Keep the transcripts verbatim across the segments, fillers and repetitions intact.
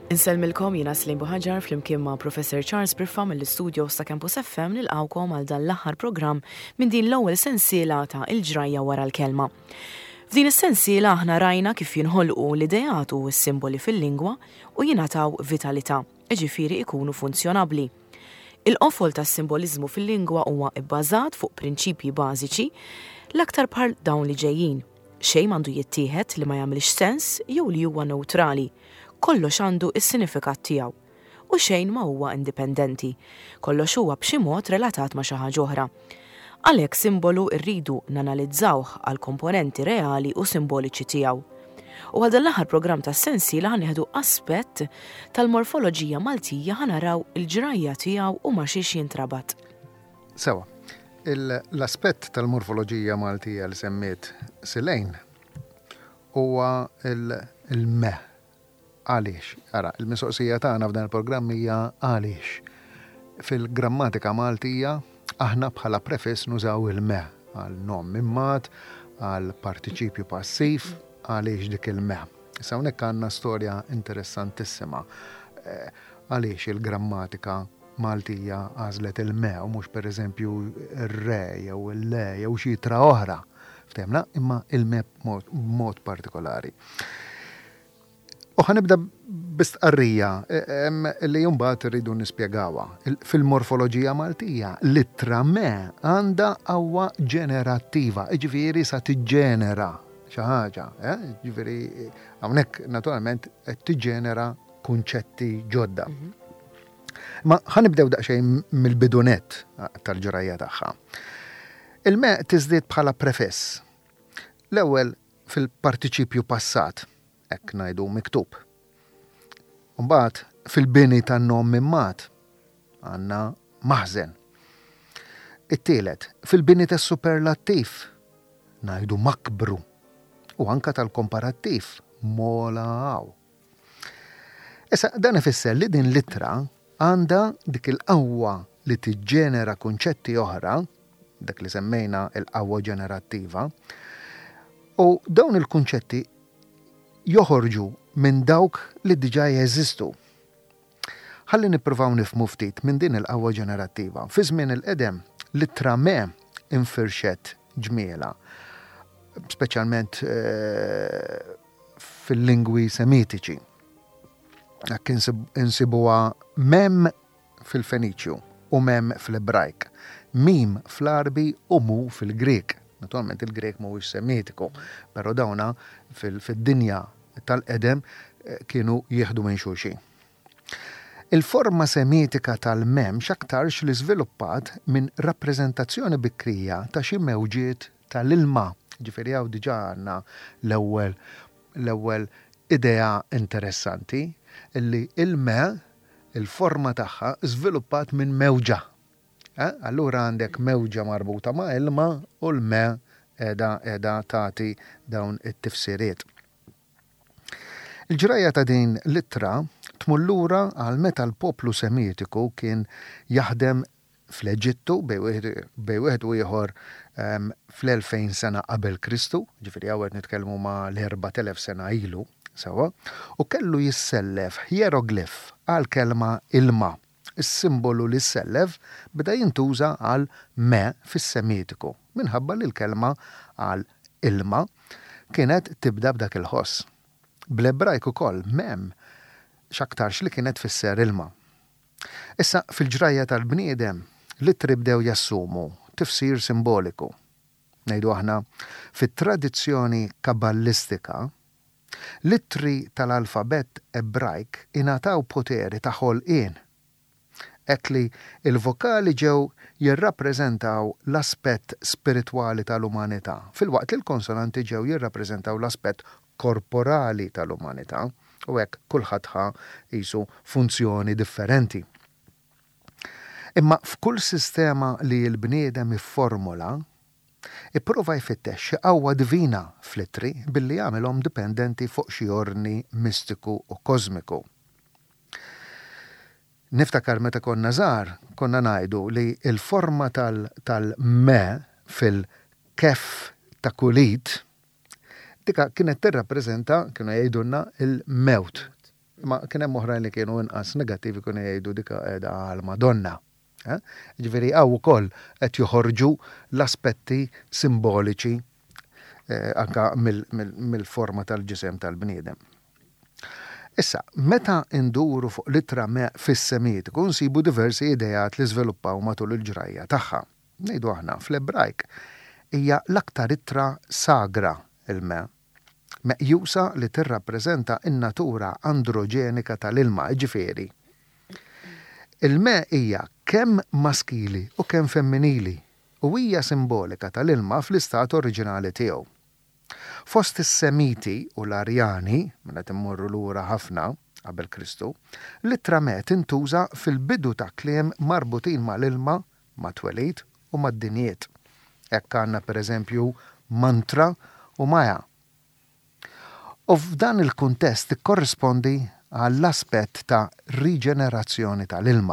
Insellmilkom jiena Slim Buħaġar flimkien ma' Professor Charles Briffa mill-istudio ta' Campus F M nilqawkom għal dan l-aħħar programm minn din l-ewwel sensiela ta' il-ġrajja wara l-kelma. F'din is-sensiela aħna rajna kif jinħolqu l-idejat u s-simboli fil-lingwa u jingħataw vitalità, jiġifieri ikunu funzjonabbli. Il-qofol tas-simboliżmu fil-lingwa huwa bbażat fuq prinċipji bażiċi l-aktar bħal dawn li ġejjin. Xejn m'għandu jittieħed li ma jagħmilx sens jew li huwa newtrali. Kollox għandu is-sinifikat tiegħu u xejn ma huwa indipendenti. Kollox huwa b'xi mod relatat ma' xi ħaġa oħra. Għalhekk simbolu rridu nanalizzawh għal komponenti reali u simboliċi tiegħu. U għal dan l-aħħar programm tas-sensiela ħanieħdu aspett tal-morfoloġija Maltija ħanaraw il-ġrajja tiegħu u ma' xiex jintrabat. Sewa, l-aspett tal-morfoloġija Maltija li semmiet Silejn huwa il-me. Għaliex, ara, il-mistoqsija tagħna f'dan il-programm hija għaliex. Fil-grammatika Maltija aħna bħala prefiss nużaw il-me għal nom mimmat, għal partiċipju passiv, għaliex dik il-me. Issa hawnhekk għandna storja interessantissima. Għaliex il-grammatika Maltija għażlet il-me u mhux pereżempju ir-re jew il-le jew xi tra oħra. Ftemna, imma il-me b'mod partikolari. U ħanibda bistqarrija li jumbat rridu nispjegawa. Fil-morfoloġija Maltija, littra me għandha qawwa ġenerattiva, ġifieri sa tiġġenera xi ħaġa, ġifieri hawnhekk naturalment qed tiġġenera kunċetti ġodda. Ma ħanibdew daqsxejn mill-bidunet tal-ġurajja tagħha. Il-me tiżdied bħala prefiss. L-ewwel fil-partiċipju passat. Ek najdu miktub. Mbagħad fil-bini tan-nom mimmat għandna maħżen. It-tielet fil-bini tas-superlattiv ngħidu makbru u anka tal-komparattiv mola'w. Issa dan ifisser li din littra għandha dik il-qawwa li tiġġenera kunċetti oħra, dak li semmejna il-qawwa ġenerattiva, u dawn il-kunċetti joħorġu minn dawk li diġà jeżistu. Ħalli nippruvaw nifhmu ftit minn din il-qawwa ġenerattiva. Fi żmien il-qedem littra me infirxet ġmiela, speċjalment fil-lingwi semitiċi. Hekk insibuha mem fil-Feniċju u mem fil-Ebrajk, mim fl-Arbi u mu fil-Grek. Naturalment il-Grek mhuwiex semitiku, però dawna fid-dinja tal-qedem kienu jieħdu minn xulxin. Il-forma semitika tal-mem x'aktarx li żviluppat minn rappreżentazzjoni bikrija ta' xi mewġiet tal-ilma. Ġifieri hawn diġà għandna l-ewwel l-ewwel idea interessanti illi il-me il-forma tagħha żviluppat minn mewġa. Eh? Allura għandek mewġa marbuta ma' ilma u l-me edha edha tagħti dawn it-tifsiriet. Il-ġrajja ta' din littra tmullura għal meta l-poplu semitiku kien jaħdem fl-Eġittu bej wieħed u ieħor fl-elfejn sena qabel Kristu, ġifieri hawn qed nitkellmu ma' l-erba' telef sena ilu sewa, u kellu jissellef hieroglif għal kelma ilma. Is-simbolu li s-sellef beda jintuża għal me fis-semitiku minħabba li l-kelma għal ilma kienet tibda b'dak il-ħoss. Bl-Ebrajk ukoll mem x'aktarx li kienet fisser ilma. Issa fil-ġrajja tal-bniedem littri bdew jassumu tifsir simboliku. Ngħidu aħna fit-tradizzjoni kaballistika littri tal-alfabet Ebrajk ingħataw poteri ta' ħolqien. Hekk li il-vokali ġew jirrappreżentaw l-aspett spiritwali tal-umanità, filwaqt li l-konsonanti ġew jirrappreżentaw l-aspett korporali tal-umanità, u hekk kulħadd ħa qisu funzjoni differenti. Imma f'kull sistema li l-bniedem ifformula, ipprova jfittex xi qawwa divina fl-ittri billi jagħmilhom dipendenti fuq xi ordni mistiku u kosmiku. Niftakar meta konna żgħar, konna ngħidu li l-forma tal-me fil-kef ta' kulit dika kienet tirrappreżenta, kienu jgħidulna il-mewt. ma kien hemm oħrajn li kienu inqas negattivi kienu jgħidu dik qiegħda għall-Madonna. Ġifieri hawn ukoll qed joħorġu l-aspetti simboliċi anka mill-forma tal-ġisem tal-bniedem. Issa, meta induru fuq littra me fis-Semitiku nsibu diversi idejat li żviluppaw matul il-ġrajja tagħha. Ngħidu aħna fl-Ebrajk hija l-aktar ittra sagra il-me, meqjusa li tirrappreżenta in-natura androġenika tal-ilma, ġifieri. Il-me hija kemm maskili u kemm femminili u hija simbolika tal-ilma fl-istat oriġinali tiegħu. Fost is-Semiti u l-Arjani, meta timmorru lura ħafna qabel Kristu, l-ittra me tintuża fil-bidu ta' kliem marbutin mal-ilma, ma' twelid u mad-dinjiet. Hekk għandna pereżempju mantra u maja. U f'dan il-kuntest ikkorrispondi għall-aspett ta' riġenerazzjoni tal-ilma.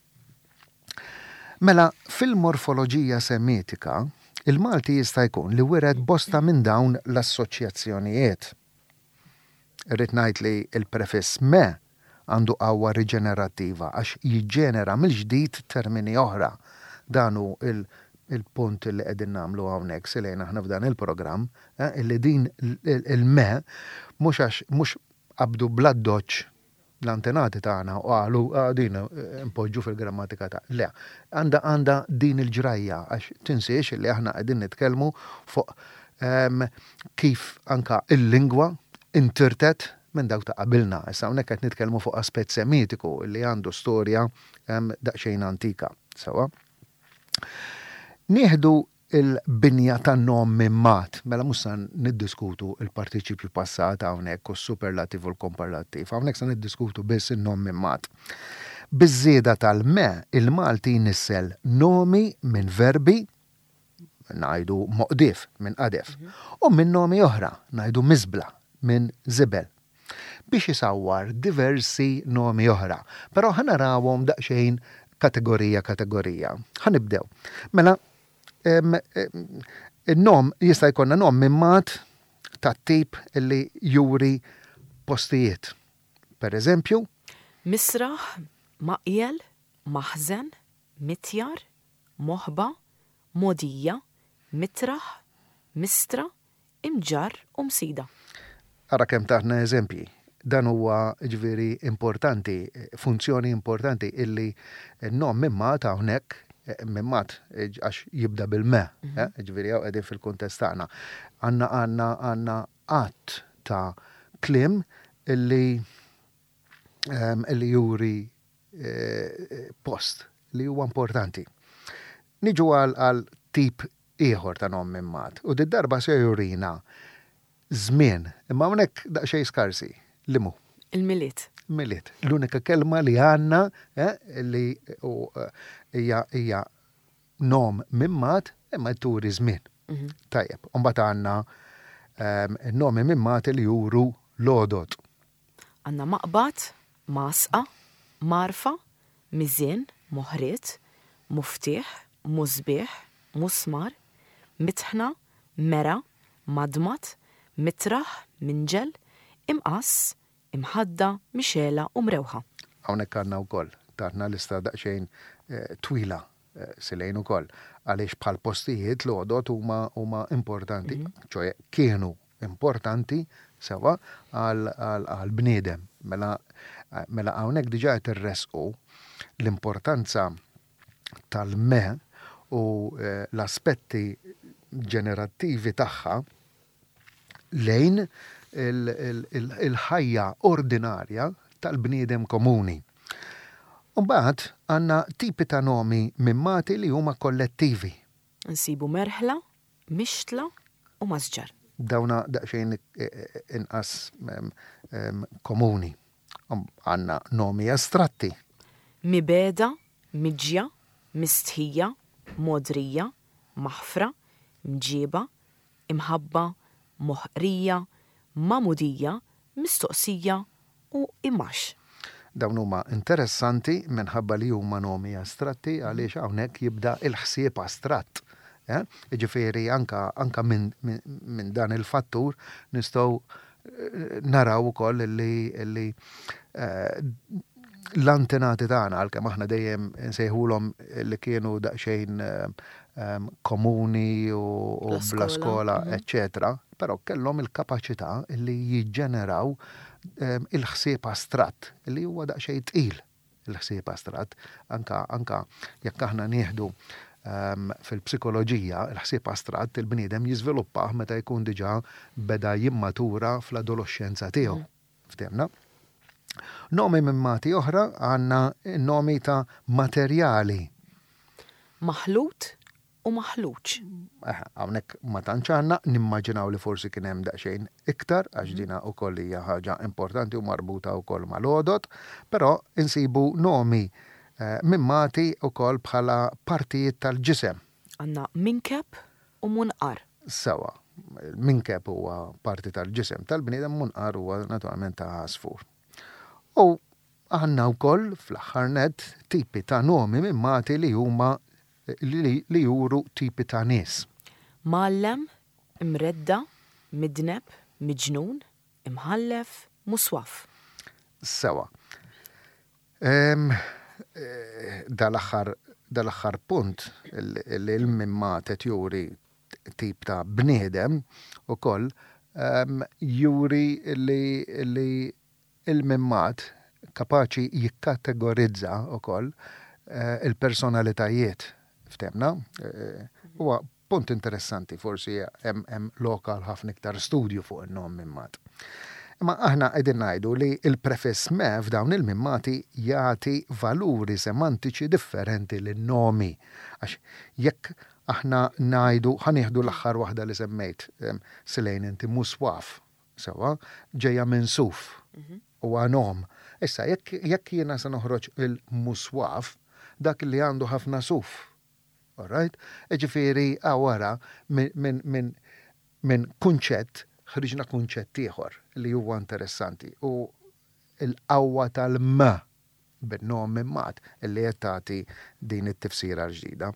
Mela, fil-morfoloġija semitika, il-Malti jista' jkun li wired bosta minn dawn l-assoċjazzjonijiet. Irrid ngħid li l-prefiss me għandu qawwa riġenerattiva għax jiġġenera mill-ġdid termini oħra. Dan hu il-punt li qegħdin nagħmlu hawnhekk silejna aħna f'dan il-programm, illi din il-me mhux għax mhux qabdu bladdoċ l-antenati tagħna u qalu din impoġġu fil-grammatika ta' le. Għandha għandha din il-ġrajja għax tinsiex li aħna qegħdin nitkellmu fuq kif anka il-lingwa intirtet minn dawk ta' qabilna. Issa hawnhekk qed nitkellmu fuq aspett semitiku li għandu storja daqsxejn antika. Sewa. Nieħdu il-binja tan-nom mimmat, mela mhux se niddiskutu il-partiċipju passat hawnhekk u s-superlativ u l-komparattiv, hawnhekk se niddiskutu biss in-nom mimmat. Biż-żieda tal-me, il-Malti nissel nomi minn verbi, ngħidu moqdif minn qadef, u minn nomi oħra, ngħidu miżbla minn żibel, biex isawwar diversi nomi oħra, però ħanarawhom daqsxejn kategorija kategorija. Ħanibdew. Mela il-nom, jista' jkollna nom mimmat ta' tip li juri postijiet. Per eżempju, misraħ, maqjel, maħzen, mitjar, moħba, modija, mitraħ, mistra, imġar u msida. Ara kemm taħna eżempji. Dan huwa ġifieri importanti, funzjoni importanti illi nom mimmat hawnhekk mimmat għax jibda bil-me, ġifieri hawn qegħdin fil-kuntest tagħna. Għandna għandna għandna qatt ta' kliem illi illi juri post li huwa importanti. Niġu għal tip ieħor ta' nom mimmat u darba se jurina żmien, imma hawnhekk daqsxejn skarsi. Limu? Il-miliet. Miliet. L-unika kelma li għanna li hija nom mimmat imma turi żmien. Tajjeb. Imbagħad għandna nomi mimmat li juru lodot. Għandna maqbad, masqa, marfa, miżien, moħriet, muftiħ, mużbieħ, musmar, mitħna, mera, madmat, mitraħ, minġel, imqas, imħadda, mixela u mrewħa. Hawnhekk għandna wkoll taħna lista daqsxejn twila silejn ukoll għaliex bħal postijiet l-għodot huma huma importanti, ċoe kienu importanti sewa għal bniedem. Mela mela hawnhekk diġà qed irresqu l-importanza tal-me u l-aspetti ġenerattivi tagħha lejn il-ħajja ordinarja tal-bniedem komuni. Mbagħad għandna tipi ta' nomi mimmati li huma kollettivi. Nsibu merħla, mixtla u masġar. Dawna daqsxejn inqas komuni. Għandna nomi astratti. Mibeda, miġja, mistħija, modrija, maħfra, mġieba, imħabba, moħrija, mamudija, mistoqsija u imax. Dawn huma interessanti minħabba li huma nomi astratti għaliex hawnhekk jibda il-ħsieb astratt. Jiġifieri anka anka minn min dan il-fattur nistgħu naraw ukoll li li l-antenati tagħna għalkemm aħna dejjem nsejħulhom li kienu daqsxejn komuni u bla skola, eċċetera, però kellhom il-kapaċità li jiġġeneraw il-ħsieb astratt li huwa daqsxejn tqil il-ħsieb astratt anka anka jekk aħna nieħdu fil-psikoloġija il-ħsieb astratt il-bniedem jiżviluppah meta jkun diġà beda jimmatura fl-adolescenza tiegħu. Ftemna? Nomi minn mati oħra għandna nomi ta' materjali. Maħlut u maħluċ. Hawnhekk ma tantx għandna nimmaġinaw li forsi kien hemm daqsxejn iktar għax dina wkoll hija ħaġa importanti u marbuta wkoll mal-għodot, però insibu nomi mimmati ukoll bħala partijiet tal-ġisem. Għandna minkeb u munqar. Sewa, minkeb huwa parti tal-ġisem tal-bniedem, munqar huwa naturalment ta' għasfur. U għandna wkoll fl-aħħar net tipi ta' nomi mimmati li huma li, li juru tipi ta' nies. Mallem, imredda, midneb, miġnun, imħallef, muswaf. Sewa. Um, dal-aħħar dal-aħħar punt l-mimmat qed juri tip ta' bniedem ukoll um, juri li, li il-mimmat kapaċi jikkategorizza ukoll uh, il-personalitajiet ftemna. Huwa uh, punt interessanti forsi hemm hemm lokal ħafna iktar studju fuq in-nom mimmat. Imma aħna qegħdin ngħidu li l-prefess me f'dawn il-mimmati jagħti valuri semantiċi differenti lin-nomi. Għax jekk aħna ngħidu ħanieħdu l-aħħar waħda li semmejt silejn inti muswaf, sewa, ġejja minn suf huwa nom. Issa jekk jekk jiena se noħroġ il-muswaf dak li għandu ħafna suf. All right? Ġifieri wara minn min min kunċett ħriġna kunċett ieħor li huwa interessanti u l-qawwa tal-ma bin-nom mimmat li qed tagħti din it-tifsira ġdida.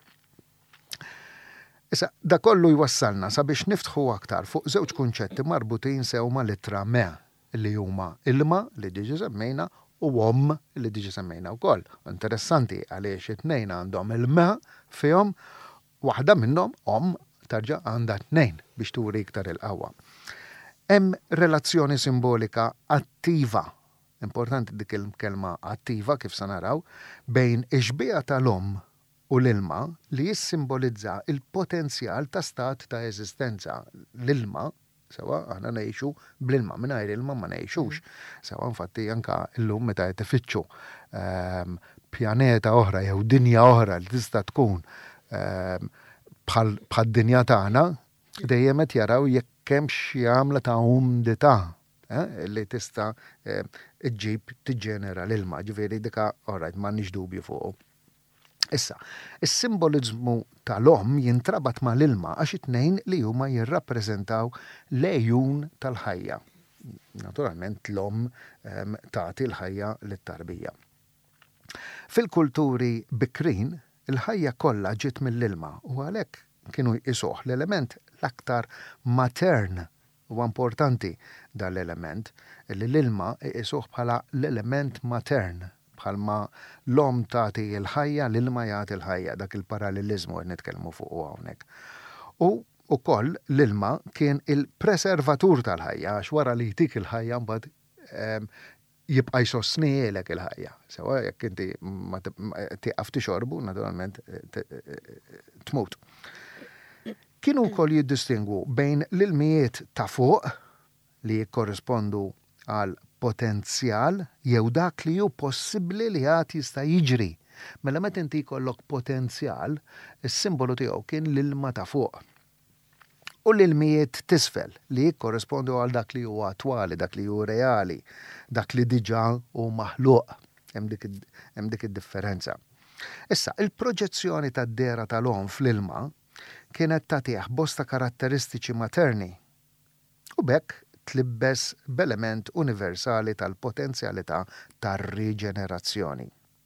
Issa da kollu jwassalna sabiex niftħu aktar fuq żewġ kunċetti marbutin sew ma' littra me li huma ilma li diġi semmejna u om li diġi semmejna wkoll. Interessanti għaliex it-tnejn għandhom il-me fihom waħda minnhom om tarġa' għandha tnejn biex turi iktar il-qawwa. Hemm relazzjoni simbolika attiva, importanti dik il-kelma attiva kif sa naraw, bejn ix-xbieqa tal-om u l-ilma li jissimbolizza il-potenzjal ta' stat ta' eżistenza. L-ilma, sewa aħna ngħixu bl-ilma, mingħajr ilma ma ngħixux. Sewa infatti anka llum meta qed ifittxu um, pjaneta oħra jew dinja oħra li tista' tkun um, bħal dinja tagħna, dejjem qed jaraw jekk kemm xi għamla ta' umdità eh, li tista' eh, ġġib tiġġenera l-ilma, ġifieri dika orajt m'għandniex dubju fuq. Issa, is-simbolizmu tal-om jintrabat ma' l-ilma għax it-tnejn li huma jirrappreżentaw l-ejjun tal-ħajja. Naturalment l-om eh, tagħti l-ħajja lit-tarbija. Fil-kulturi bikrin, il-ħajja kollha ġiet mill-ilma u għalhekk kienu jqisuh l-element l-aktar matern u importanti dal-element li l-ilma jqisuh bħala l-element matern bħalma l-om tagħti l-ħajja l-ilma jagħti l-ħajja dak il-parallelizmu qed nitkellmu fuq hawnhekk. U wkoll l-ilma kien il-preservatur tal-ħajja għax wara li jtik il-ħajja mbagħad jibqa' jsostnielek il-ħajja. Sewa jekk inti ma tieqaf tixorbu naturalment tmut. Kienu wkoll jiddistingwu bejn l-ilmijiet ta' fuq li jikkorrispondu għal potenzjal jew dak li hu possibbli li għad jista' jiġri. Mela meta inti jkollok potenzjal, is-simbolu tiegħu kien l-ilma ta' fuq. U l-ilmijiet tisfel li jikkorrispondu għal dak li huwa attwali, dak li hu reali, dak li diġà hu maħluq. Hemm dik id-differenza. Issa, il-proġezzjoni tad-dera tal-om fl-ilma kienet tagħtih bosta karatteristiċi materni u bekk tlibbes b'element universali tal-potenzjalità tar-riġenerazzjoni.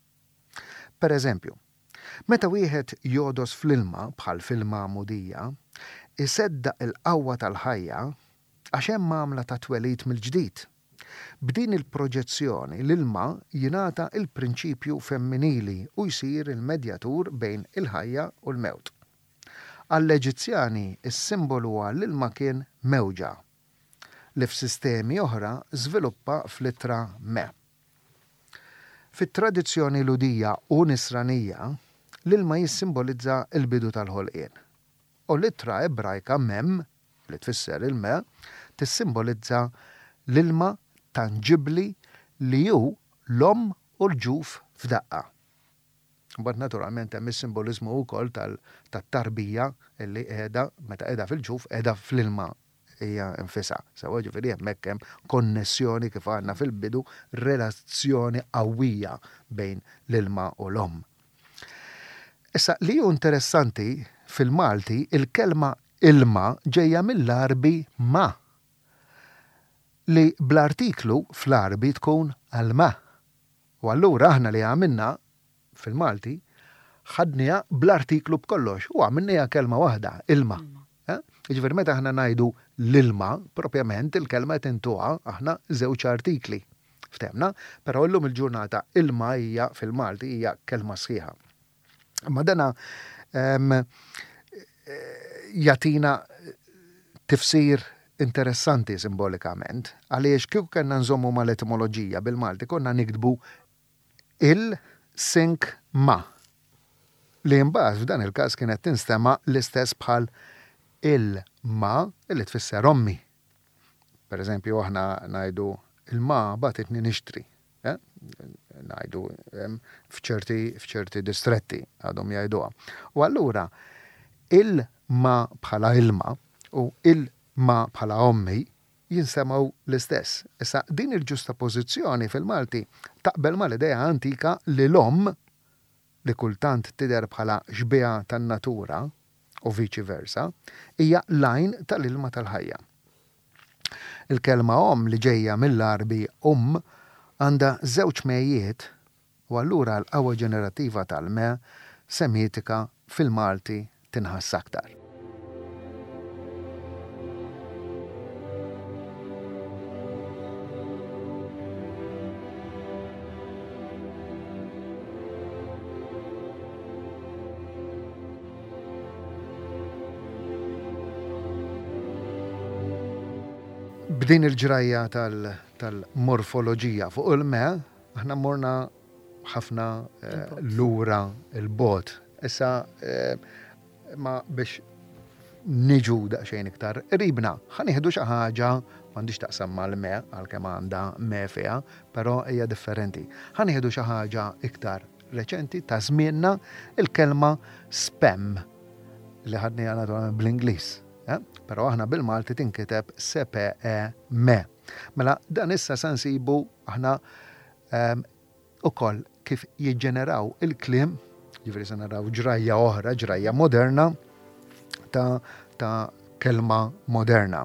Per eżempju, meta wieħed jodos fl-ilma bħal fil-Magħmudija, isedda il-qawwa tal-ħajja għax hemm għamla ta' twelid mill-ġdid. B'din il-proġezzjoni l-ilma jingħata il-prinċipju femminili u jsir il-medjatur bejn il-ħajja u l-mewt. Għall-Eġizzjani is-simbolu għall-ilma kien mewġa li f'sistemi oħra żviluppa fl-ittra me. Fit-tradizzjoni ludija u nisranija, l-ilma jissimbolizza l-bidu tal-ħolqien. U l-ittra ebrajka mem, li tfisser il-me, tissimbolizza l-ilma tangibli li ju l-om u l-ġuf f'daqqa. Bad naturalment hemm is-simbolizmu wkoll tat-tarbija illi qiegħda meta qiegħda fil-ġuf qiegħda fl-ilma hija infisa. Sewa ġifieri hemmhekk hemm konnessjoni kif għandna fil-bidu, relazzjoni qawwija bejn l-ilma u l-om. Issa li hu interessanti fil-Malti il-kelma ilma ġejja mill-Arbi ma li bl-artiklu fl-Arbi tkun għal-ma. U allura aħna li għamilna fil-Malti ħadnija bl-artiklu b'kollox u għamilnija kelma waħda, ilma. Ġifieri meta aħna ngħidu l-ilma, propjament il-kelma tintuha aħna żewġ artikli. Ftemna, però llum il-ġurnata ilma hija fil-Malti hija kelma sħiħa. Ma dana um, jatina tifsir interessanti simbolikament, għaliex kieku kellna nżommu mal-etimoloġija bil-Malti konna nikdbu il-sink ma. Li mbagħad f'dan il-każ kienet tinstema l-istess bħal il-ma illi tfisser ommi. Per eżempju aħna ngħidu il-ma batitni nixtri. Eh? Ngħidu f'ċerti f'ċerti distretti għadhom jgħiduha. U allura il-ma bħala ilma u il-ma bħala ommi jinsemaw l-istess. Issa din il-ġusta pożizzjoni fil-Malti taqbel mal-idea antika li l-om li kultant tidher bħala xbija tan-natura u viċi versa, hija lajn tal-ilma tal-ħajja. Il-kelma om li ġejja mill-Arbi um għandha żewġ mejjiet u allura l-qawwa ġenerattiva tal-me semitika fil-Malti tinħass aktar. B'din il-ġrajja tal-morfoloġija fuq il-me, aħna morna ħafna lura il-bot. Issa ma biex niġu daqsxejn iktar ribna. Ħanieħdu xi ħaġa m'għandix taqsam mal-me għalkemm għandha me fiha, però hija differenti. Ħanieħdu xi ħaġa iktar reċenti ta' żmienna il-kelma spam li ħadniha naturalment bl-Ingliż. Eh? Pero aħna bil-Malti tinkiteb sepe-me. Mela dan issa se nsibu aħna um, ukoll kif jiġġeneraw il-kliem, jiġifieri se naraw ġrajja oħra, ġrajja moderna ta' ta' kelma moderna.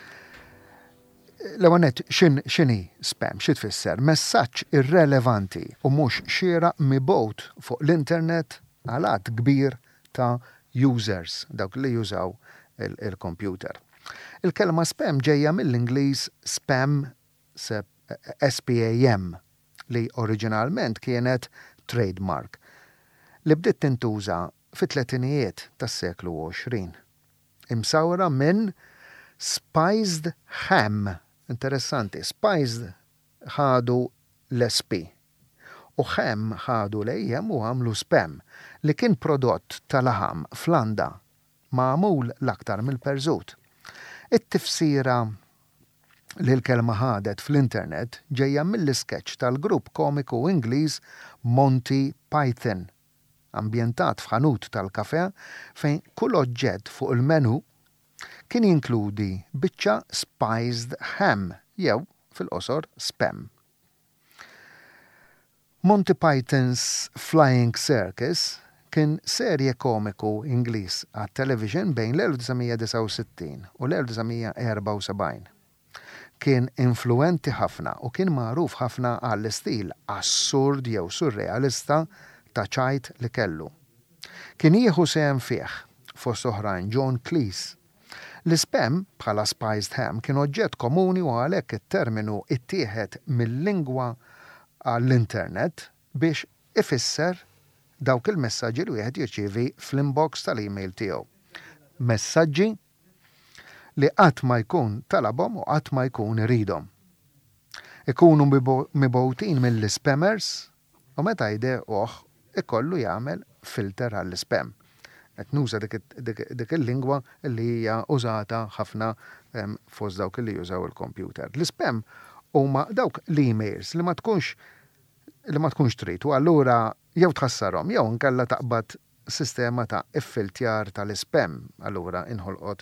L-għanet xin xini spam, xi tfisser? Messaġġ irrelevanti u mhux xieraq mibgħut fuq l-internet għal għadd kbir ta' users, dawk li jużaw il-computer. Il-kelma spam ġejja mill-Ingliż spam, S P A M, li oriġinalment kienet trademark, li bdiet tintuża fit-tletinijiet tas-seklu għoxrin. Imsawra minn spiced ham. Interessanti, spiced ħadu l-S P u ham ħadu l-ejjem u għamlu spam, li kien prodott tal-laħam fl-Landa ma'mul l-aktar mill-perżut. It-tifsira li l-kelma ħadet fl-internet ġejja mill-iskeċ tal-grupp komiku Ingliż Monty Python, ambjentat f'ħanut tal-kafè fejn kull oġġett fuq il-menu kien jinkludi biċċa spiced ham jew fil-qosor spam. Monty Python's Flying Circus kien serje komiku Ingliż għat-television bejn l-1969 u l-1974. Kien influenti ħafna u kien magħruf ħafna għall-istil assurd jew surrealista ta' ċajt li kellu. Kien jieħu sehem fih fost oħrajn John Cleese, L-spam bħala spiced ham kien oġġett komuni u għalhekk it-terminu ittieħed mill-lingwa għall-internet biex ifisser dawk il-messaġġi li wieħed jirċievi fl-inbox tal-email tiegħu. Messaġġi li qatt ma jkun talabhom u qatt ma jkun iridhom. Ikunu mibgħutin mill-spammers u meta jdehquh ikollu jagħmel filter għall-spam. Qed nuża dik il-lingwa li hija użata ħafna fost dawk li jużaw il-kompjuter. L-spam huma dawk l-emails li ma tkunx li ma tkunx trid u allura jew tħassarhom jew nkella taqbad sistema ta' iffiltjar tal-spam, allura inħolqot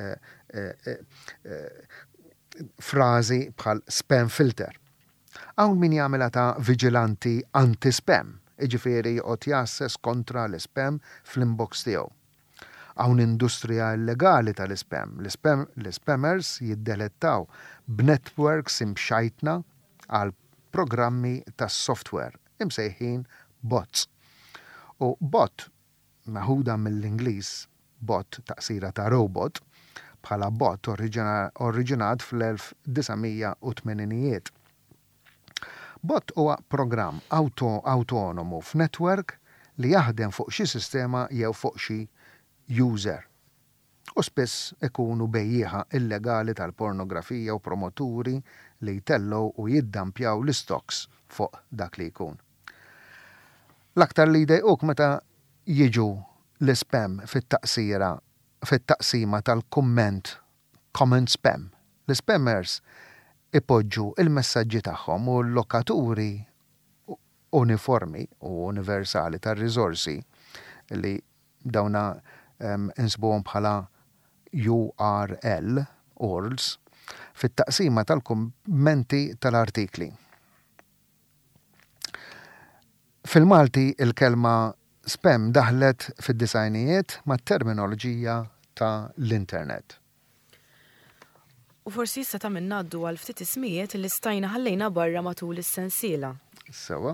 frażi bħal spam filter. Hawn min jagħmilha ta' vigilanti anti-spam, jiġifieri joqgħod jassess kontra l-spam fl-inbox tiegħu. Hawn industrija illegali tal-spam. L-spammers jiddelettaw b'networks imxajtna għal programmi tas-software imsejħin bots. U bot, maħuda mill-Ingliż bot taqsira ta' robot, bħala bot oriġinat fl-elf-tisa-mija-tmaninijiet. Bot huwa programm autonomu f'network li jaħdem fuq xi sistema jew fuq xi user. U spiss ikunu bejjieħa illegali tal-pornografija u promoturi li jtellow u jiddampjaw l-istoks fuq dak li jkun. L-aktar li jdejquk meta jiġu l-spam fit-taqsira fit-taqsima tal-kumment comment spam. L-spammers ipoġġu il-messaġġi tagħhom u l-lokaturi uniformi u universali tar-riżorsi li dawna um, insbuhom bħala U R L, U R Ls, fit-taqsima tal-kummenti tal-artikli. Fil-Malti il-kelma spam daħlet fid-disajnijiet mat-terminoloġija ta' l-internet. U forsi issa ta' minnaddu għal ftit ismijiet li stajna ħallejna barra matul is-sensiela. Sewa.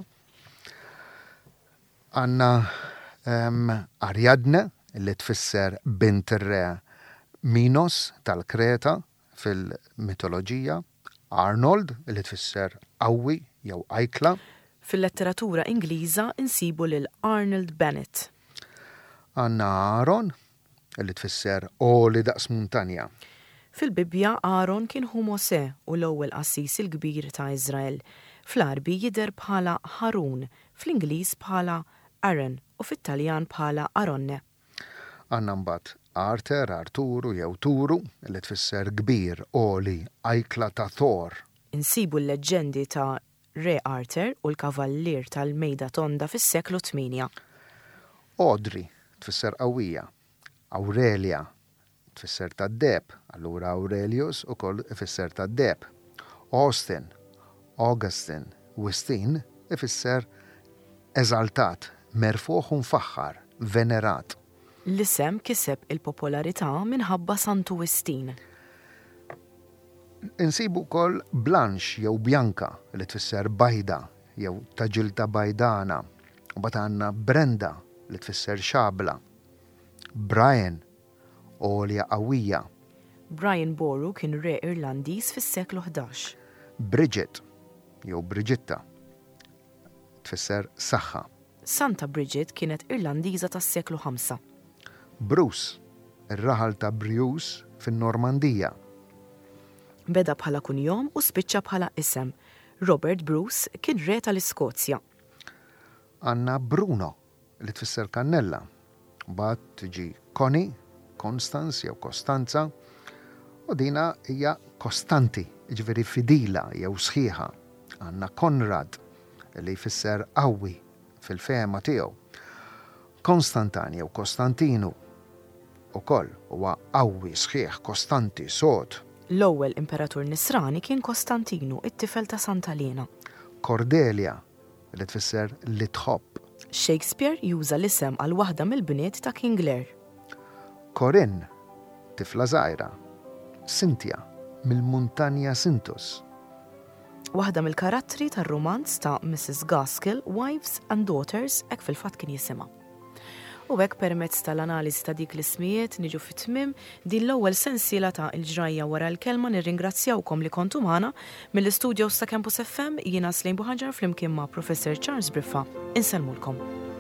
Għandna um, Ariadne li tfisser bint ir-re Minos tal-Kreta fil-mitoloġija, Arnold li tfisser qawwi jew ajkla. Fil-letteratura Ingliża insibu lil Arnold Bennett. Għandna Aaron li tfisser oli daqs muntanja. Fil-Bibja Aaron kien hu Mosè u l-ewwel qassis il-kbir ta' Iżrael. Fl-Arbi jidher bħala Harun, fl-Ingliż bħala Aaron u fit-Taljan bħala Aronne. Għandna mbagħad Arter, Arturu jew Turu li tfisser kbir, oli, ajkla ta' Thor. Insibu l-leġendi ta' Re Arter u l-kavallier tal-mejda tonda fis-seklu tminja. Audrey tfisser qawwija. Aurelia tfisser tad-deb, allura Aurelius ukoll ifisser tad-deb. Austin, Augustin, Wistin ifisser eżaltat, merfuħ u mfaħħar, venerat. L-isem kiseb il-popolarità minħabba Santu Wistin. Insibu wkoll Blanche jew Bjanka li tfisser bajda jew taġilta bajdana. U bagħad għandna Brenda li tfisser xabla. Brian, olja qawwija. Brian Boru kien re Irlandiż fis-seklu ħdax. Bridget jew Brigitta tfisser saħħa. Santa Bridget kienet Irlandiża tas-seklu ħamsa. Bruce, ir-raħal ta' Bruce fin-Normandija. Beda bħala kunjom u spiċċa bħala isem. Robert Bruce kien re tal-Iskozja. Għandna Bruno li tfisser kannella. Mbagħad tiġi Connie, Constance jew Kostanza, u dina hija kostanti, jiġifieri fidila jew sħiħa. Għandna Konrad li jfisser qawwi fil-fehma tiegħu. Konstantan jew Kostantinu ukoll huwa qawwi sħiħ, kostanti, sod. L-ewwel imperatur Nisrani kien Kostantinu, it-tifel ta' Santa Lena. Cordelia li tfisser li tħobb. Shakespeare juża l-isem għal waħda mill-bniet ta' King Lear. Corinne, tifla żgħira. Cynthia, mill-Muntanja Sintus. Waħda mill-karattri tar-romanz ta' Missus Gaskell, Wives and Daughters, hekk fil-fatt kien jisimha. U hekk permezz tal-analiżi ta' dik l-ismijiet niġu fit-tmiem din l-ewwel sensiela ta' il-ġrajja wara l-kelma nirringrazzjawkom li kontu magħna mill-istudios ta' Campus F M jiena Slejn Buħaġar flimkien ma' Professor Charles Briffa. Insellmulkom.